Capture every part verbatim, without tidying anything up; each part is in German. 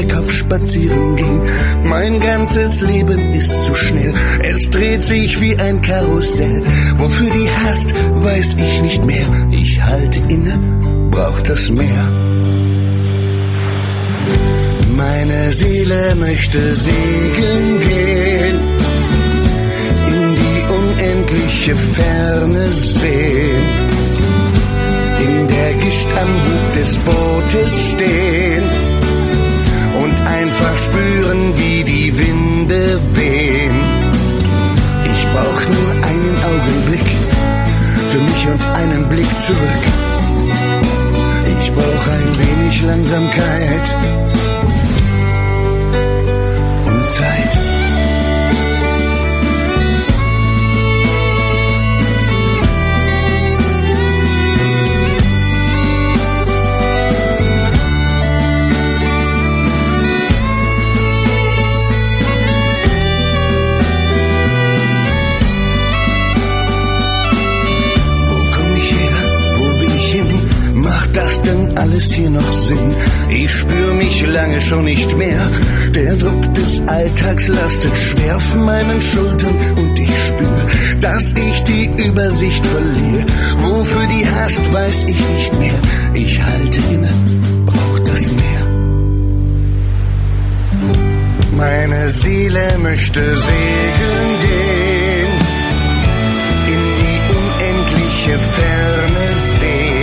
bergauf spazieren gehen. Mein ganzes Leben ist zu schnell, es dreht sich wie ein Karussell. Wofür die Hast, weiß ich nicht mehr. Ich halte inne, brauch das Meer. Meine Seele möchte segeln gehen, in die unendliche Ferne sehen, in der Gischt am Bug des Bootes stehen und einfach spüren, wie die Winde wehen. Ich brauch nur einen Augenblick für mich und einen Blick zurück. Ich brauch ein wenig Langsamkeit und Zeit. Das denn alles hier noch Sinn? Ich spür mich lange schon nicht mehr. Der Druck des Alltags lastet schwer auf meinen Schultern und ich spür, dass ich die Übersicht verliere. Wofür die Hast, weiß ich nicht mehr. Ich halte inne, brauch das Meer. Meine Seele möchte segeln gehen, in die unendliche Ferne sehen,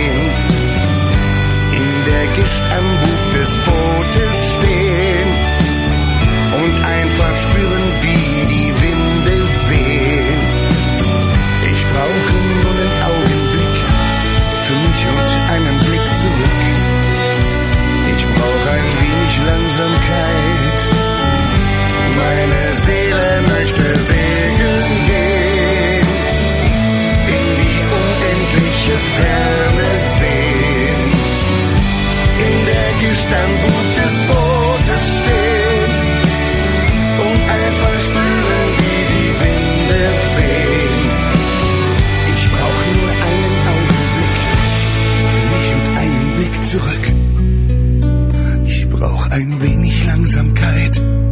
der Gischt am Bug des Bootes stehen und einfach spüren, wie die Winde wehen. Ich brauche nur einen Augenblick für mich und einen Blick zurück. Ich brauche ein wenig Langsamkeit. Meine Seele möchte segeln gehen, in die unendliche Ferne sehen, in der Gischt am Bug des Bootes stehen und einfach spüren, wie die Winde wehen. Ich brauch nur einen Augenblick für mich und einen Blick zurück. Ich brauch ein wenig Langsamkeit.